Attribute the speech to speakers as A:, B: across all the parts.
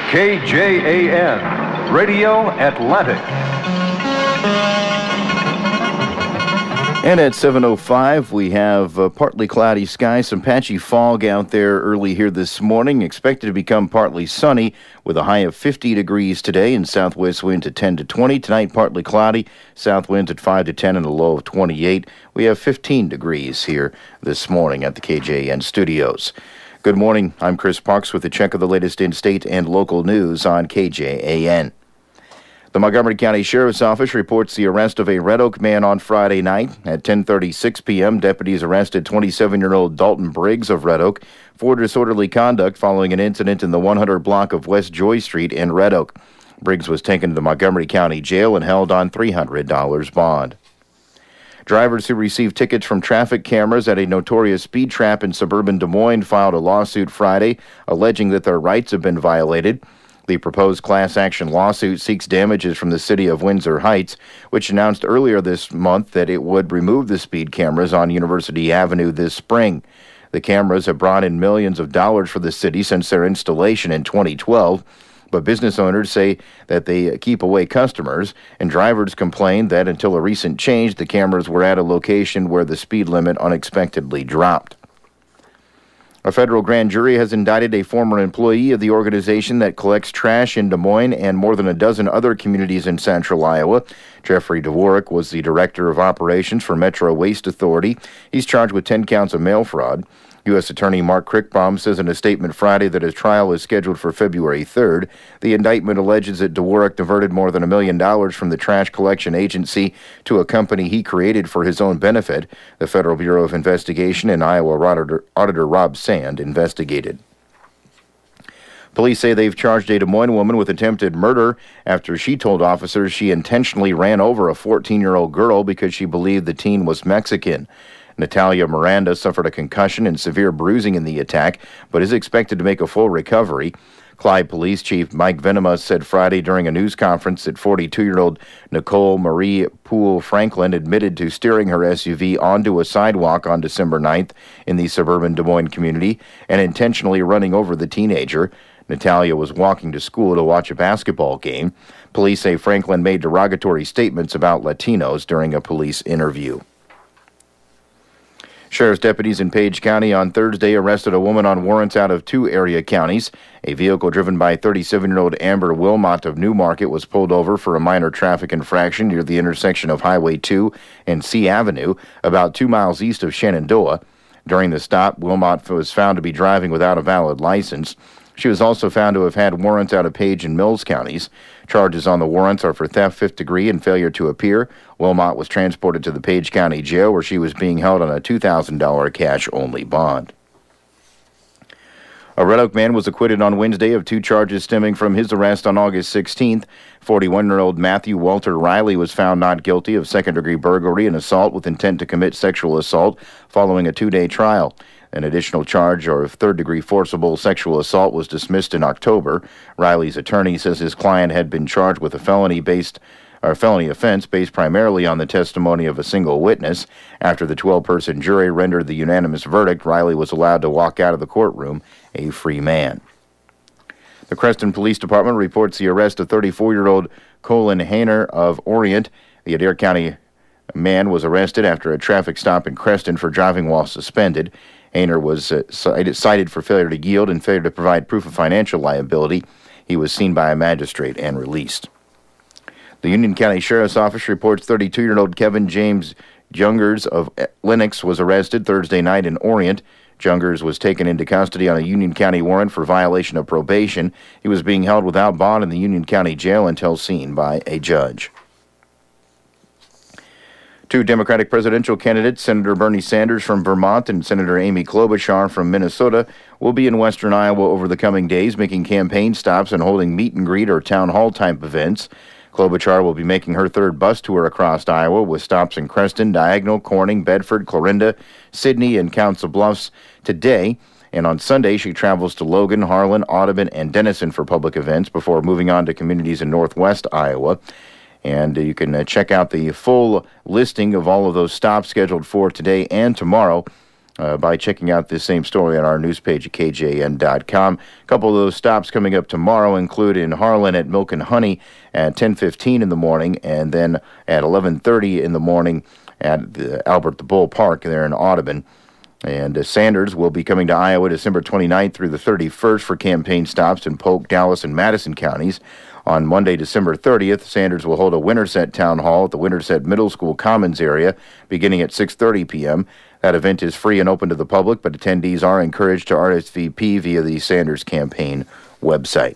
A: KJAN, Radio Atlantic.
B: And at 7:05, we have partly cloudy skies, some patchy fog out there early here this morning. Expected to become partly sunny with a high of 50 degrees today and southwest winds at 10 to 20. Tonight, partly cloudy, south winds at 5 to 10 and a low of 28. We have 15 degrees here this morning at the KJN studios. Good morning. I'm Chris Parks with a check of the latest in-state and local news on KJAN. The Montgomery County Sheriff's Office reports the arrest of a Red Oak man on Friday night. At 10:36 p.m., deputies arrested 27-year-old Dalton Briggs of Red Oak for disorderly conduct following an incident in the 100 block of West Joy Street in Red Oak. Briggs was taken to the Montgomery County Jail and held on $300 bond. Drivers who received tickets from traffic cameras at a notorious speed trap in suburban Des Moines filed a lawsuit Friday, alleging that their rights have been violated. The proposed class action lawsuit seeks damages from the city of Windsor Heights, which announced earlier this month that it would remove the speed cameras on University Avenue this spring. The cameras have brought in millions of dollars for the city since their installation in 2012, but business owners say that they keep away customers, and drivers complained that until a recent change, the cameras were at a location where the speed limit unexpectedly dropped. A federal grand jury has indicted a former employee of the organization that collects trash in Des Moines and more than a dozen other communities in central Iowa. Jeffrey Dvorak was the director of operations for Metro Waste Authority. He's charged with 10 counts of mail fraud. U.S. Attorney Mark Crickbaum says in a statement Friday that his trial is scheduled for February 3rd. The indictment alleges that Dvorak diverted more than $1 million from the trash collection agency to a company he created for his own benefit. The Federal Bureau of Investigation and Iowa Auditor Rob Sand investigated. Police say they've charged a Des Moines woman with attempted murder after she told officers she intentionally ran over a 14-year-old girl because she believed the teen was Mexican. Natalia Miranda suffered a concussion and severe bruising in the attack, but is expected to make a full recovery. Clyde Police Chief Mike Venema said Friday during a news conference that 42-year-old Nicole Marie Poole Franklin admitted to steering her SUV onto a sidewalk on December 9th in the suburban Des Moines community and intentionally running over the teenager. Natalia was walking to school to watch a basketball game. Police say Franklin made derogatory statements about Latinos during a police interview. Sheriff's deputies in Page County on Thursday arrested a woman on warrants out of two area counties. A vehicle driven by 37-year-old Amber Wilmot of Newmarket was pulled over for a minor traffic infraction near the intersection of Highway 2 and C Avenue, about 2 miles east of Shenandoah. During the stop, Wilmot was found to be driving without a valid license. She was also found to have had warrants out of Page and Mills counties. Charges on the warrants are for theft, fifth degree, and failure to appear. Wilmot was transported to the Page County Jail, where she was being held on a $2,000 cash-only bond. A Red Oak man was acquitted on Wednesday of two charges stemming from his arrest on August 16th. 41-year-old Matthew Walter Riley was found not guilty of second-degree burglary and assault with intent to commit sexual assault following a 2-day trial. An additional charge of third-degree forcible sexual assault was dismissed in October. Riley's attorney says his client had been charged with a felony offense based primarily on the testimony of a single witness. After the 12-person jury rendered the unanimous verdict, Riley was allowed to walk out of the courtroom a free man. The Creston Police Department reports the arrest of 34-year-old Colin Hayner of Orient. The Adair County man was arrested after a traffic stop in Creston for driving while suspended. Hayner was cited for failure to yield and failure to provide proof of financial liability. He was seen by a magistrate and released. The Union County Sheriff's Office reports 32-year-old Kevin James Jungers of Lenox was arrested Thursday night in Orient. Jungers was taken into custody on a Union County warrant for violation of probation. He was being held without bond in the Union County Jail until seen by a judge. Two Democratic presidential candidates, Senator Bernie Sanders from Vermont and Senator Amy Klobuchar from Minnesota, will be in western Iowa over the coming days, making campaign stops and holding meet and greet or town hall type events. Klobuchar will be making her third bus tour across Iowa with stops in Creston, Diagonal, Corning, Bedford, Clarinda, Sidney, and Council Bluffs today. And on Sunday, she travels to Logan, Harlan, Audubon, and Denison for public events before moving on to communities in northwest Iowa. And you can check out the full listing of all of those stops scheduled for today and tomorrow by checking out this same story on our news page at KJN.com. A couple of those stops coming up tomorrow include in Harlan at Milk and Honey at 10:15 in the morning, and then at 11:30 in the morning at the Albert the Bull Park there in Audubon. And Sanders will be coming to Iowa December 29th through the 31st for campaign stops in Polk, Dallas, and Madison counties. On Monday, December 30th, Sanders will hold a Winterset Town Hall at the Winterset Middle School Commons area beginning at 6:30 p.m. That event is free and open to the public, but attendees are encouraged to RSVP via the Sanders campaign website.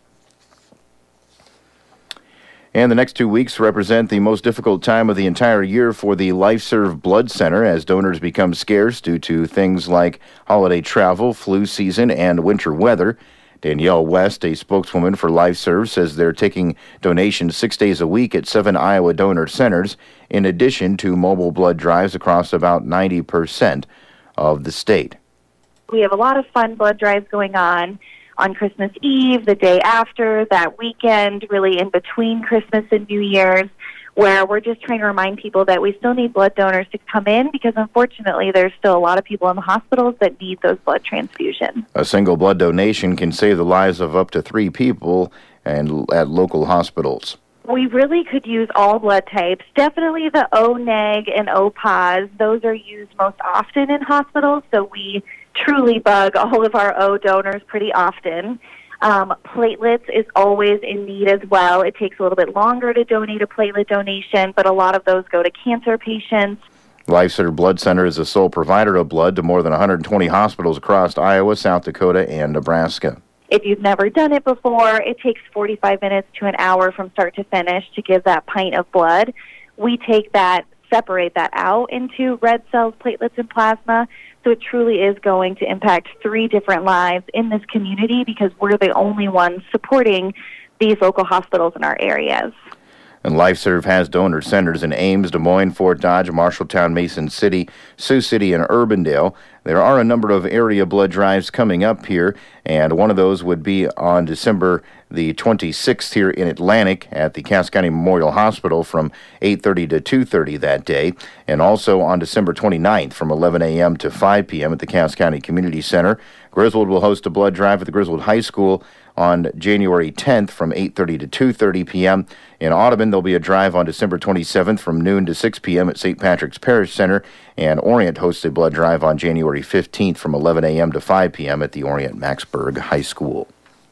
B: And the next 2 weeks represent the most difficult time of the entire year for the LifeServe Blood Center as donors become scarce due to things like holiday travel, flu season, and winter weather. Danielle West, a spokeswoman for LifeServe, says they're taking donations 6 days a week at 7 Iowa donor centers, in addition to mobile blood drives across about 90% of the state.
C: We have a lot of fun blood drives going on Christmas Eve, the day after, that weekend, really in between Christmas and New Year's, where we're just trying to remind people that we still need blood donors to come in because, unfortunately, there's still a lot of people in the hospitals that need those blood transfusions. A
B: single blood donation can save the lives of up to 3 people and at local hospitals.
C: We really could use all blood types. Definitely the O neg and O pos. Those are used most often in hospitals, so we truly bug all of our O donors pretty often. Platelets is always in need as well. It takes a little bit longer to donate a platelet donation, but a lot of those go to cancer patients.
B: LifeServe Blood Center is the sole provider of blood to more than 120 hospitals across Iowa, South Dakota, and Nebraska.
C: If you've never done it before, it takes 45 minutes to an hour from start to finish to give that pint of blood. We take that, separate that out into red cells, platelets, and plasma. So it truly is going to impact 3 different lives in this community because we're the only ones supporting these local hospitals in our areas.
B: And LifeServe has donor centers in Ames, Des Moines, Fort Dodge, Marshalltown, Mason City, Sioux City, and Urbandale. There are a number of area blood drives coming up here, and one of those would be on December the 26th here in Atlantic at the Cass County Memorial Hospital from 8:30 to 2:30 that day, and also on December 29th from 11 a.m. to 5 p.m. at the Cass County Community Center. Griswold will host a blood drive at the Griswold High School on January 10th from 8:30 to 2:30 p.m. In Audubon, there'll be a drive on December 27th from noon to 6 p.m. at St. Patrick's Parish Center, and Orient hosts a blood drive on January 15th from 11 a.m. to 5 p.m. at the Orient Maxburg High School.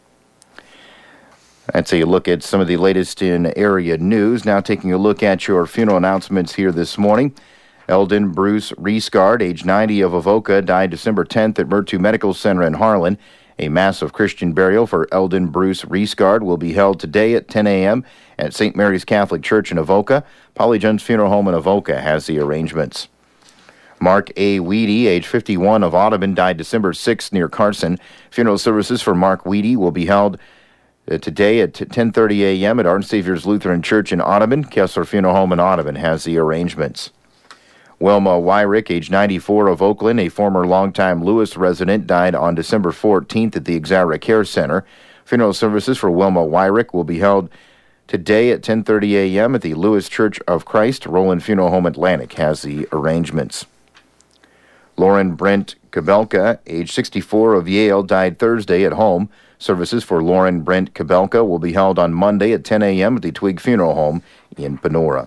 B: That's a look at some of the latest in area news. Now taking a look at your funeral announcements here this morning. Eldon Bruce Riesgard, age 90 of Avoca, died December 10th at Murtu Medical Center in Harlan. A mass of Christian burial for Eldon Bruce Riesgard will be held today at 10 a.m. at St. Mary's Catholic Church in Avoca. Polly Jones Funeral Home in Avoca has the arrangements. Mark A. Weedy, age 51 of Audubon, died December 6th near Carson. Funeral services for Mark Weedy will be held today at 10:30 a.m. at Our Savior's Lutheran Church in Audubon. Kessler Funeral Home in Audubon has the arrangements. Wilma Wyrick, age 94 of Oakland, a former longtime Lewis resident, died on December 14th at the Exara Care Center. Funeral services for Wilma Wyrick will be held today at 10:30 a.m. at the Lewis Church of Christ. Roland Funeral Home Atlantic has the arrangements. Lauren Brent Kabelka, age 64 of Yale, died Thursday at home. Services for Lauren Brent Kabelka will be held on Monday at 10 a.m. at the Twig Funeral Home in Panora.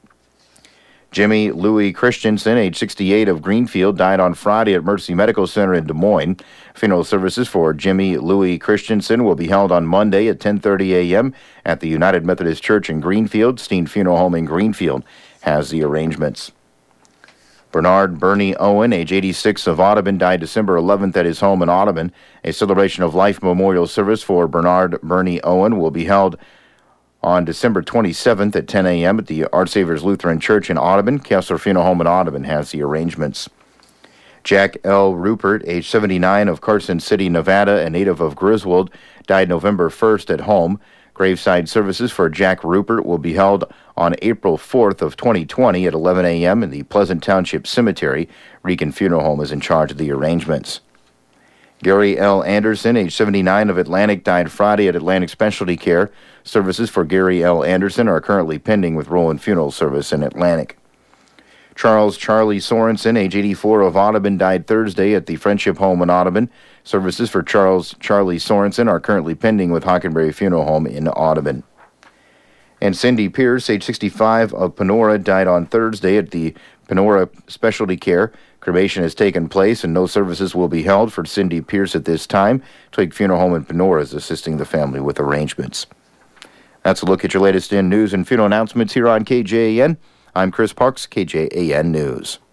B: Jimmy Louis Christensen, age 68 of Greenfield, died on Friday at Mercy Medical Center in Des Moines. Funeral services for Jimmy Louis Christensen will be held on Monday at 10:30 a.m. at the United Methodist Church in Greenfield. Steen Funeral Home in Greenfield has the arrangements. Bernard Bernie Owen, age 86 of Audubon, died December 11th at his home in Audubon. A celebration of life memorial service for Bernard Bernie Owen will be held on December 27th at 10 a.m. at the Our Savior's Lutheran Church in Audubon. Kessler Funeral Home in Audubon has the arrangements. Jack L. Rupert, age 79 of Carson City, Nevada, a native of Griswold, died November 1st at home. Graveside services for Jack Rupert will be held on April 4th of 2020 at 11 a.m. in the Pleasant Township Cemetery. Rican Funeral Home is in charge of the arrangements. Gary L. Anderson, age 79 of Atlantic, died Friday at Atlantic Specialty Care. Services for Gary L. Anderson are currently pending with Roland Funeral Service in Atlantic. Charles Charlie Sorensen, age 84, of Audubon, died Thursday at the Friendship Home in Audubon. Services for Charles Charlie Sorensen are currently pending with Hockenberry Funeral Home in Audubon. And Cindy Pierce, age 65, of Panora, died on Thursday at the Panora Specialty Care. Cremation has taken place and no services will be held for Cindy Pierce at this time. Twig Funeral Home in Panora is assisting the family with arrangements. That's a look at your latest in news and funeral announcements here on KJAN. I'm Chris Parks, KJAN News.